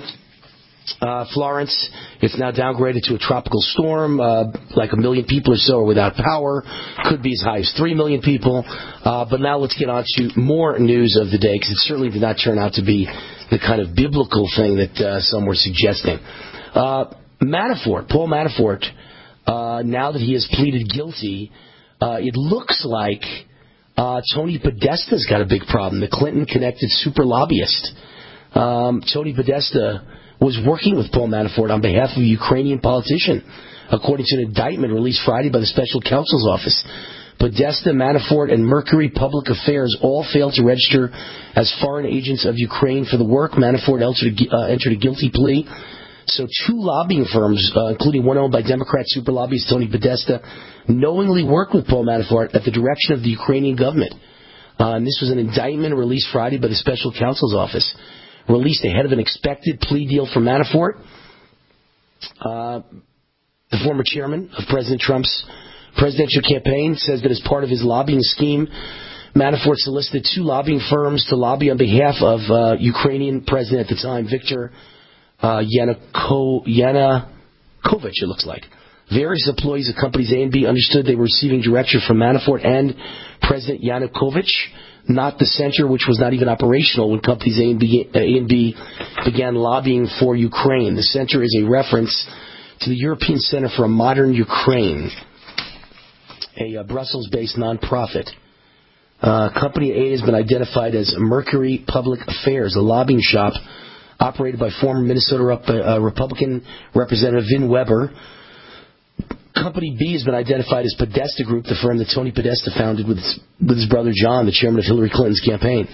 Uh, Florence, it's now downgraded to a tropical storm. Uh, like a million people or so are without power. Could be as high as three million people. Uh, but now let's get on to more news of the day, because it certainly did not turn out to be the kind of biblical thing that uh, some were suggesting. Uh, Manafort, Paul Manafort, uh, now that he has pleaded guilty, uh, it looks like uh, Tony Podesta's got a big problem, the Clinton-connected super lobbyist. Um, Tony Podesta was working with Paul Manafort on behalf of a Ukrainian politician, according to an indictment released Friday by the Special Counsel's Office. Podesta, Manafort, and Mercury Public Affairs all failed to register as foreign agents of Ukraine for the work. Manafort entered a, uh, entered a guilty plea. So two lobbying firms, uh, including one owned by Democrat super lobbyist Tony Podesta, knowingly worked with Paul Manafort at the direction of the Ukrainian government. Uh, and this was an indictment released Friday by the Special Counsel's Office, released ahead of an expected plea deal for Manafort. Uh, the former chairman of President Trump's presidential campaign says that as part of his lobbying scheme, Manafort solicited two lobbying firms to lobby on behalf of uh, Ukrainian president at the time, Viktor uh, Yanuko- Yanukovych, it looks like. Various employees of companies A and B understood they were receiving direction from Manafort and President Yanukovych, not the center, which was not even operational when companies A and B, A and B began lobbying for Ukraine. The center is a reference to the European Center for a Modern Ukraine, a uh, Brussels-based nonprofit. Uh, Company A has been identified as Mercury Public Affairs, a lobbying shop operated by former Minnesota Rep- uh, Republican Representative Vin Weber. Company B has been identified as Podesta Group, the firm that Tony Podesta founded with his, with his brother John, the chairman of Hillary Clinton's campaign.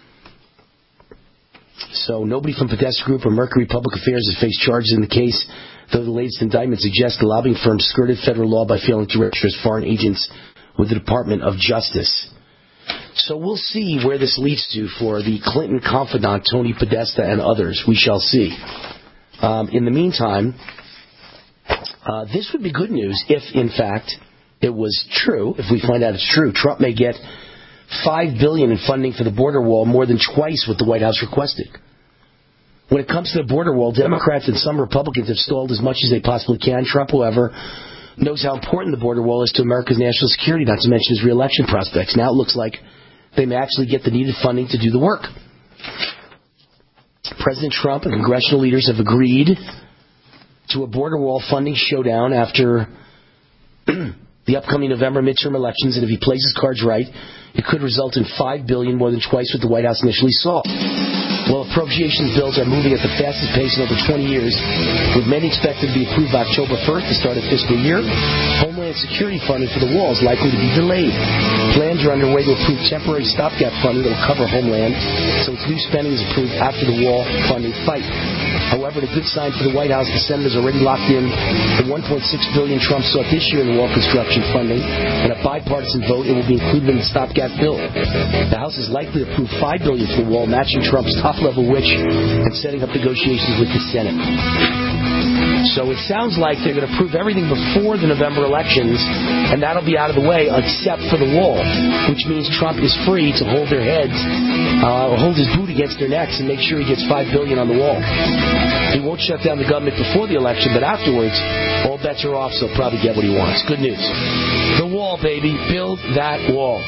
So nobody from Podesta Group or Mercury Public Affairs has faced charges in the case, though the latest indictment suggests the lobbying firm skirted federal law by failing to register as foreign agents with the Department of Justice. So we'll see where this leads to for the Clinton confidant, Tony Podesta, and others. We shall see. Um, in the meantime, uh, this would be good news if, in fact, it was true. If we find out it's true, Trump may get five billion dollars in funding for the border wall, more than twice what the White House requested. When it comes to the border wall, Democrats and some Republicans have stalled as much as they possibly can. Trump, however, knows how important the border wall is to America's national security, not to mention his re-election prospects. Now it looks like they may actually get the needed funding to do the work. President Trump and congressional leaders have agreed to a border wall funding showdown after the upcoming November midterm elections, and if he plays his cards right, it could result in five billion dollars, more than twice what the White House initially saw. Well, appropriations bills are moving at the fastest pace in over twenty years, with many expected to be approved by October first, the start of fiscal year. Homeland Security funding for the wall is likely to be delayed. Plans are underway to approve temporary stopgap funding that will cover Homeland, so its new spending is approved after the wall funding fight. However, the good sign for the White House, the Senate has already locked in the one point six billion dollars Trump sought this year in the wall construction funding, and a bipartisan vote, it will be included in the stopgap bill. The House is likely to approve five billion dollars for the wall, matching Trump's top-level wish and setting up negotiations with the Senate. So it sounds like they're going to approve everything before the November elections, and that'll be out of the way except for the wall, which means Trump is free to hold their heads, uh, or hold his boot against their necks and make sure he gets five billion dollars on the wall. He won't shut down the government before the election, but afterwards, all bets are off, so he'll probably get what he wants. Good news. The wall, baby. Build that wall.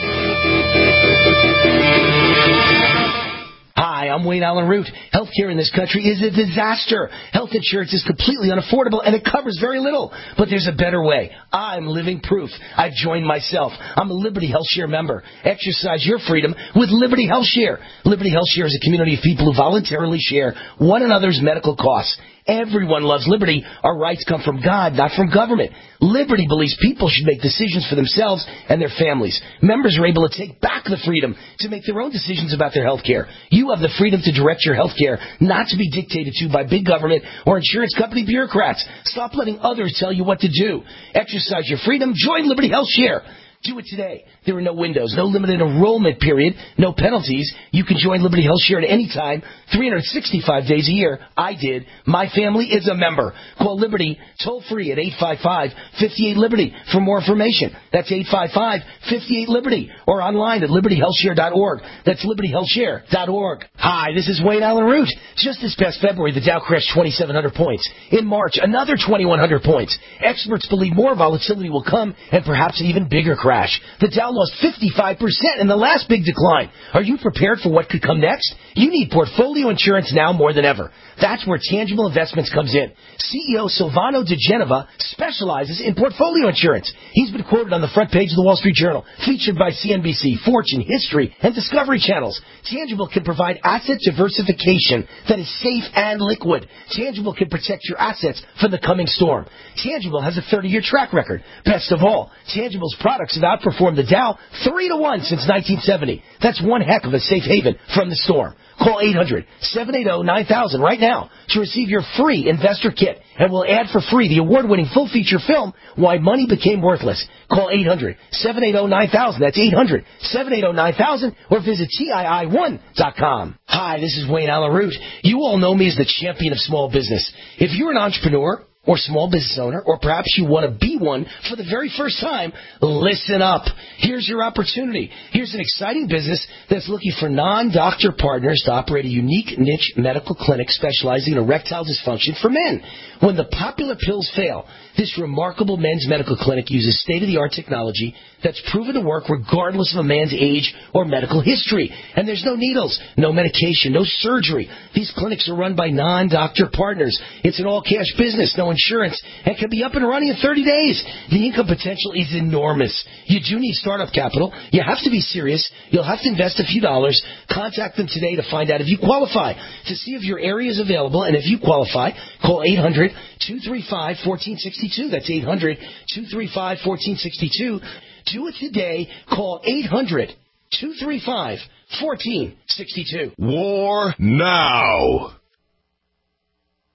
Hi, I'm Wayne Allen Root. Healthcare in this country is a disaster. Health insurance is completely unaffordable, and it covers very little. But there's a better way. I'm living proof. I've joined myself. I'm a Liberty HealthShare member. Exercise your freedom with Liberty HealthShare. Liberty HealthShare is a community of people who voluntarily share one another's medical costs. Everyone loves liberty. Our rights come from God, not from government. Liberty believes people should make decisions for themselves and their families. Members are able to take back the freedom to make their own decisions about their health care. You have the freedom to direct your health care, not to be dictated to by big government or insurance company bureaucrats. Stop letting others tell you what to do. Exercise your freedom. Join Liberty HealthShare. Do it today. There are no windows, no limited enrollment period, no penalties. You can join Liberty HealthShare at any time, three hundred sixty-five days a year. I did. My family is a member. Call Liberty toll-free at eight five five, five eight, Liberty for more information. That's eight five five, five eight, Liberty or online at liberty health share dot org. That's liberty health share dot org. Hi, this is Wayne Allen Root. Just this past February, the Dow crashed twenty-seven hundred points. In March, another twenty-one hundred points. Experts believe more volatility will come and perhaps an even bigger crash. Crash. The Dow lost fifty-five percent in the last big decline. Are you prepared for what could come next? You need portfolio insurance now more than ever. That's where Tangible Investments comes in. C E O Silvano De Genova specializes in portfolio insurance. He's been quoted on the front page of the Wall Street Journal, featured by C N B C, Fortune, History, and Discovery Channels. Tangible can provide asset diversification that is safe and liquid. Tangible can protect your assets from the coming storm. Tangible has a thirty-year track record. Best of all, Tangible's products have outperformed the Dow three to one since nineteen seventy. That's one heck of a safe haven from the storm. Call eight hundred, seven eight zero, nine thousand right now to receive your free investor kit. And we'll add for free the award-winning full-feature film, Why Money Became Worthless. Call eight hundred, seven eight zero, nine thousand. That's eight hundred, seven eight zero, nine thousand. Or visit T I I one dot com. Hi, this is Wayne Allen Root. You all know me as the champion of small business. If you're an entrepreneur or small business owner, or perhaps you want to be one for the very first time, listen up. Here's your opportunity. Here's an exciting business that's looking for non-doctor partners to operate a unique niche medical clinic specializing in erectile dysfunction for men. When the popular pills fail, this remarkable men's medical clinic uses state-of-the-art technology that's proven to work regardless of a man's age or medical history. And there's no needles, no medication, no surgery. These clinics are run by non-doctor partners. It's an all-cash business, no insurance, and can be up and running in thirty days. The income potential is enormous. You do need startup capital. You have to be serious. You'll have to invest a few dollars. Contact them today to find out if you qualify. To see if your area is available and if you qualify, call eight hundred, two three five, one four six two. That's eight hundred, two three five, one four six two. Do it today. Call eight hundred, two three five, one four six two. War now.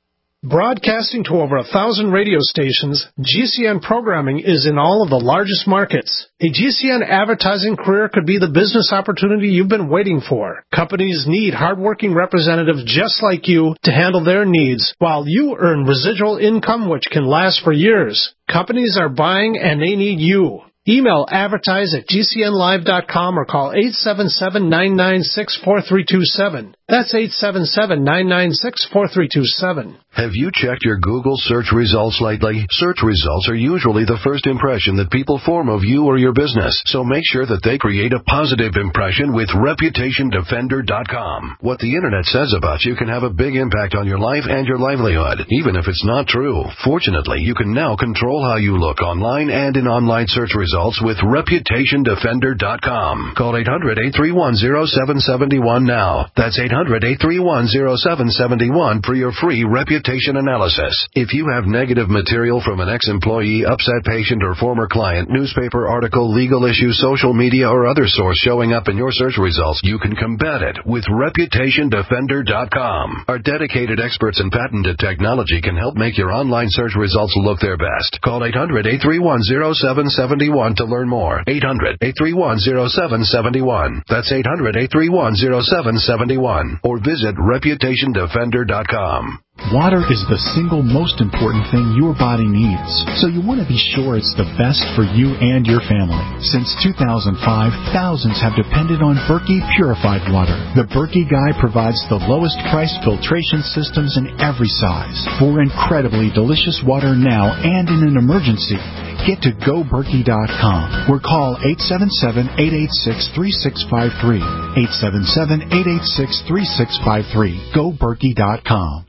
Broadcasting to over a thousand radio stations, G C N programming is in all of the largest markets. A G C N advertising career could be the business opportunity you've been waiting for. Companies need hardworking representatives just like you to handle their needs, while you earn residual income which can last for years. Companies are buying and they need you. Email advertise at G C N live dot com or call eight seven seven, nine nine six, four three two seven. That's eight seven seven, nine nine six, four three two seven. Have you checked your Google search results lately? Search results are usually the first impression that people form of you or your business, so make sure that they create a positive impression with reputation defender dot com. What the Internet says about you can have a big impact on your life and your livelihood, even if it's not true. Fortunately, you can now control how you look online and in online search results with reputation defender dot com. Call eight hundred, eight three one, zero seven seven one now. That's eight hundred, eight three one, zero seven seven one for your free reputation analysis. If you have negative material from an ex-employee, upset patient, or former client, newspaper article, legal issue, social media, or other source showing up in your search results, you can combat it with reputation defender dot com. Our dedicated experts in patented technology can help make your online search results look their best. Call eight hundred, eight three one, zero seven seven one to learn more. eight hundred, eight three one, zero seven seven one. That's eight hundred, eight three one, zero seven seven one. Or visit reputation defender dot com. Water is the single most important thing your body needs, so you want to be sure it's the best for you and your family. Since two thousand five, thousands have depended on Berkey purified water. The Berkey Guy provides the lowest priced filtration systems in every size for incredibly delicious water now and in an emergency. Get to go berkey dot com or call eight seven seven, eight eight six, three six five three. eight seven seven, eight eight six, three six five three. go berkey dot com.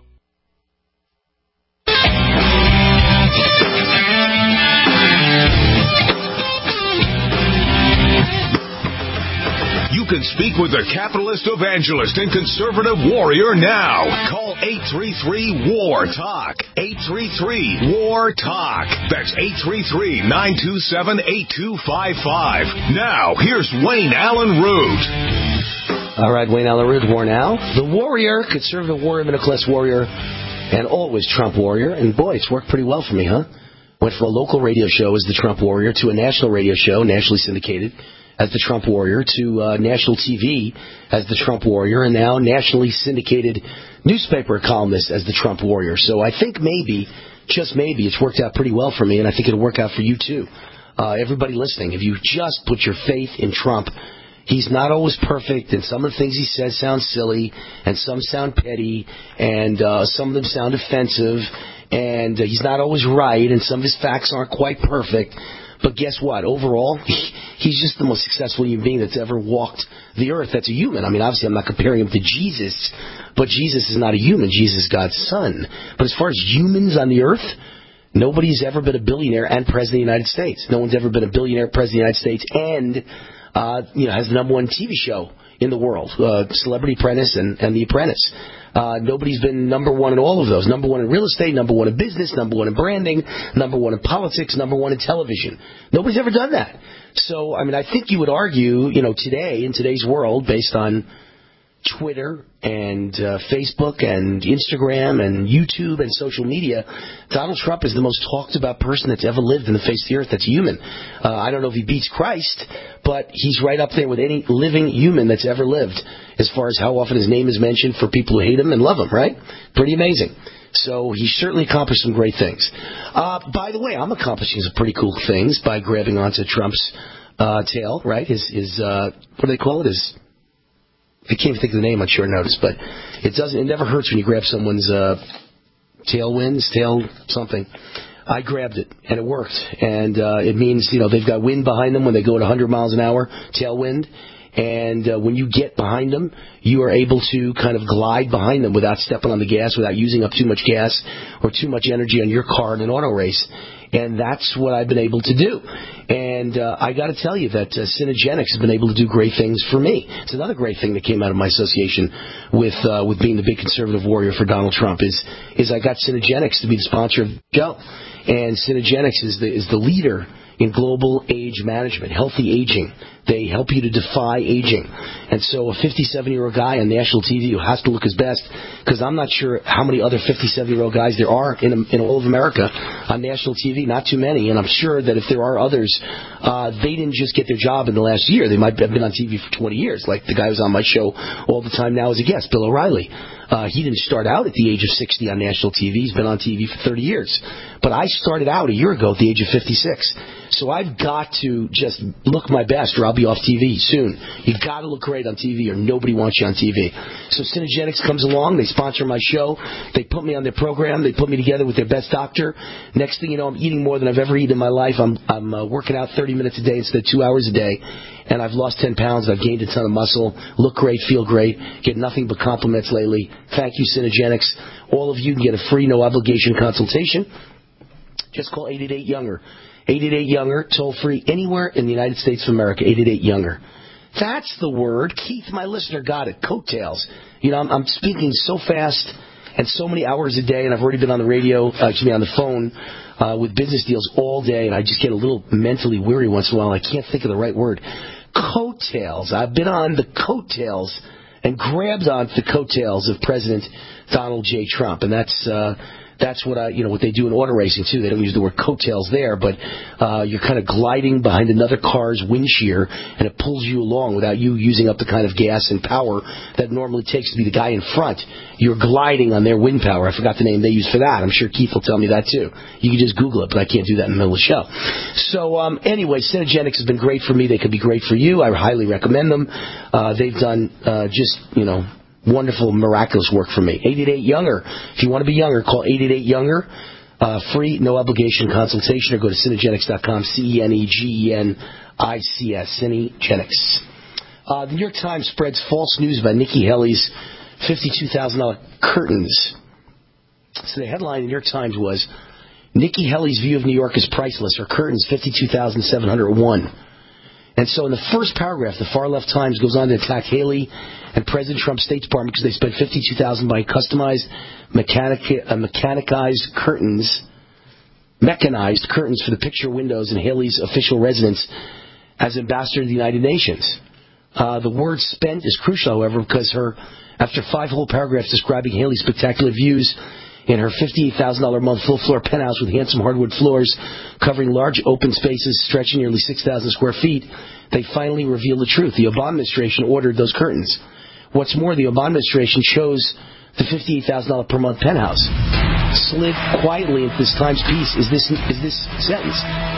You can speak with the capitalist evangelist and conservative warrior now. Call eight three three, W A R, TALK. eight three three, W A R, TALK. That's eight three three, nine two seven, eight two five five. Now, here's Wayne Allen Root. All right, Wayne Allen Root, War Now. The warrior, conservative warrior, middle-class warrior, and always Trump warrior. And boy, it's worked pretty well for me, huh? Went from a local radio show as the Trump warrior to a national radio show, nationally syndicated, as the Trump warrior, to uh, national T V as the Trump warrior, and now nationally syndicated newspaper columnist as the Trump warrior. So I think maybe, just maybe, it's worked out pretty well for me, and I think it'll work out for you too. Uh, everybody listening, if you just put your faith in Trump, he's not always perfect, and some of the things he says sound silly, and some sound petty, and uh, some of them sound offensive, and uh, he's not always right, and some of his facts aren't quite perfect. But guess what? Overall, he's just the most successful human being that's ever walked the earth that's a human. I mean, obviously, I'm not comparing him to Jesus, but Jesus is not a human. Jesus is God's son. But as far as humans on the earth, nobody's ever been a billionaire and president of the United States. No one's ever been a billionaire, president of the United States, and uh, you know, has the number one T V show in the world, uh, Celebrity Apprentice and, and The Apprentice. Uh, nobody's been number one in all of those. Number one in real estate, number one in business, number one in branding, number one in politics, number one in television. Nobody's ever done that. So, I mean, I think you would argue, you know, today, in today's world, based on Twitter and uh, Facebook and Instagram and YouTube and social media, Donald Trump is the most talked about person that's ever lived in the face of the earth that's human. Uh, I don't know if he beats Christ, but he's right up there with any living human that's ever lived as far as how often his name is mentioned for people who hate him and love him, right? Pretty amazing. So he certainly accomplished some great things. Uh, by the way, I'm accomplishing some pretty cool things by grabbing onto Trump's uh, tail, right? His, his uh, what do they call it? His I can't even think of the name on short notice, but it doesn't. It never hurts when you grab someone's uh, tailwinds, tail something. I grabbed it, and it worked. And uh, it means, you know, they've got wind behind them when they go at one hundred miles an hour, tailwind. And uh, when you get behind them, you are able to kind of glide behind them without stepping on the gas, without using up too much gas or too much energy on your car in an auto race. And that's what I've been able to do. And uh, I got to tell you that uh, Synergenics has been able to do great things for me. It's another great thing that came out of my association with uh, with being the big conservative warrior for Donald Trump is is I got Synergenics to be the sponsor of the show. And Synergenics is the is the leader in global age management, healthy aging. They help you to defy aging. And so a fifty-seven-year-old guy on national T V who has to look his best, because I'm not sure how many other fifty-seven-year-old guys there are in, in all of America on national T V. Not too many. And I'm sure that if there are others, uh, they didn't just get their job in the last year. They might have been on T V for twenty years, like the guy who's on my show all the time now as a guest, Bill O'Reilly. Uh, he didn't start out at the age of sixty on national T V. He's been on T V for thirty years. But I started out a year ago at the age of fifty-six. So I've got to just look my best or I'll be off T V soon. You've got to look great on T V or nobody wants you on T V. So Synergenics comes along. They sponsor my show. They put me on their program. They put me together with their best doctor. Next thing you know, I'm eating more than I've ever eaten in my life. I'm, I'm uh, working out thirty minutes a day instead of two hours a day. And I've lost ten pounds. I've gained a ton of muscle. Look great, feel great. Get nothing but compliments lately. Thank you, Synergenics. All of you can get a free, no-obligation consultation. Just call eight eight eight, younger. eight eight eight, younger, toll-free, anywhere in the United States of America, eight eight eight, younger. That's the word. Keith, my listener, got it. Coattails. You know, I'm, I'm speaking so fast and so many hours a day, and I've already been on the radio, uh, excuse me, on the phone uh, with business deals all day, and I just get a little mentally weary once in a while. I can't think of the right word. Coattails. I've been on the coattails and grabbed onto the coattails of President Donald J. Trump, and that's... Uh, That's what I, you know, what they do in auto racing too. They don't use the word coattails there, but uh, you're kind of gliding behind another car's wind shear, and it pulls you along without you using up the kind of gas and power that normally takes to be the guy in front. You're gliding on their wind power. I forgot the name they use for that. I'm sure Keith will tell me that too. You can just Google it, but I can't do that in the middle of the show. So um, anyway, Synergenics has been great for me. They could be great for you. I highly recommend them. Uh, they've done uh, just, you know, wonderful, miraculous work for me. eight eight eight, younger. If you want to be younger, call eight eight eight, younger. Uh, free, no obligation consultation, or go to Synergenics dot com, C E N E G E N I C S, Synergenics. Uh, the New York Times spreads false news about Nikki Haley's fifty-two thousand dollars curtains. So the headline in the New York Times was, Nikki Haley's view of New York is priceless. Her curtains, fifty-two thousand seven hundred one. And so in the first paragraph, the far-left Times goes on to attack Haley and President Trump's State Department because they spent fifty-two thousand dollars buying customized, mechanic, uh, mechanicized curtains, mechanized curtains for the picture windows in Haley's official residence as ambassador to the United Nations. Uh, the word spent is crucial, however, because her, after five whole paragraphs describing Haley's spectacular views in her fifty-eight thousand dollars a month full-floor penthouse with handsome hardwood floors covering large open spaces stretching nearly six thousand square feet, they finally revealed the truth. The Obama administration ordered those curtains. What's more, the Obama administration chose the fifty-eight thousand dollars per month penthouse. Slid quietly into this Times piece is this, is this sentence.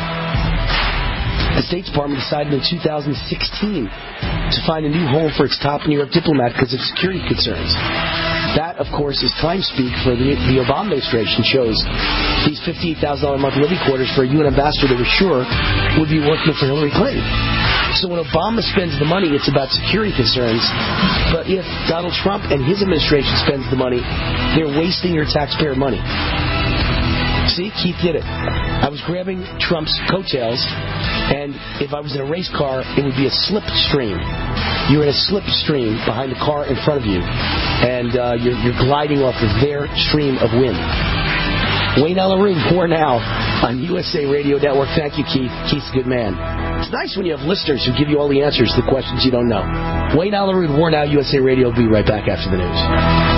The State Department decided in two thousand sixteen to find a new home for its top New York diplomat because of security concerns. That, of course, is time speak for the, the Obama administration chose these fifty-eight thousand dollars a month living quarters for a U N ambassador they were sure would be working for Hillary Clinton. So when Obama spends the money, it's about security concerns. But if Donald Trump and his administration spends the money, they're wasting your taxpayer money. See, Keith did it. I was grabbing Trump's coattails, and if I was in a race car, it would be a slipstream. You're in a slipstream behind the car in front of you, and uh, you're, you're gliding off of their stream of wind. Wayne Alaroon, more now on U S A Radio Network. Thank you, Keith. Keith's a good man. It's nice when you have listeners who give you all the answers to the questions you don't know. Wayne Alaroon, more now, U S A Radio. We'll be right back after the news.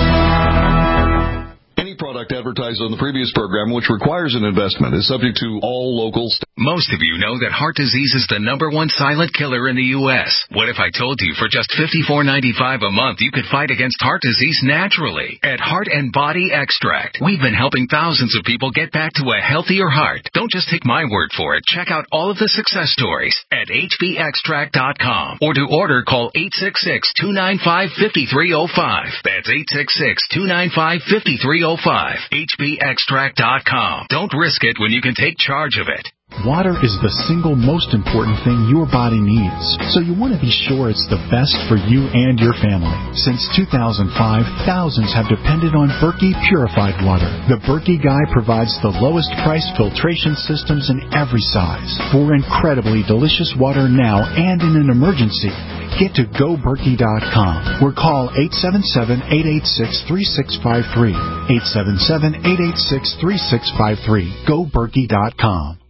Product advertised on the previous program, which requires an investment, is subject to all local st- Most of you know that heart disease is the number one silent killer in the U S What if I told you for just fifty-four ninety-five a month you could fight against heart disease naturally? At Heart and Body Extract, we've been helping thousands of people get back to a healthier heart. Don't just take my word for it. Check out all of the success stories at H B extract dot com, or to order, call eight six six, two nine five, five three zero five. That's eight six six, two nine five, five three zero five. H B extract dot com. Don't risk it when you can take charge of it. Water is the single most important thing your body needs, so you want to be sure it's the best for you and your family. Since two thousand five, thousands have depended on Berkey purified water. The Berkey Guy provides the lowest price filtration systems in every size for incredibly delicious water now and in an emergency. Get to go berkey dot com or call eight seven seven, eight eight six, three six five three. eight seven seven, eight eight six, three six five three. go berkey dot com.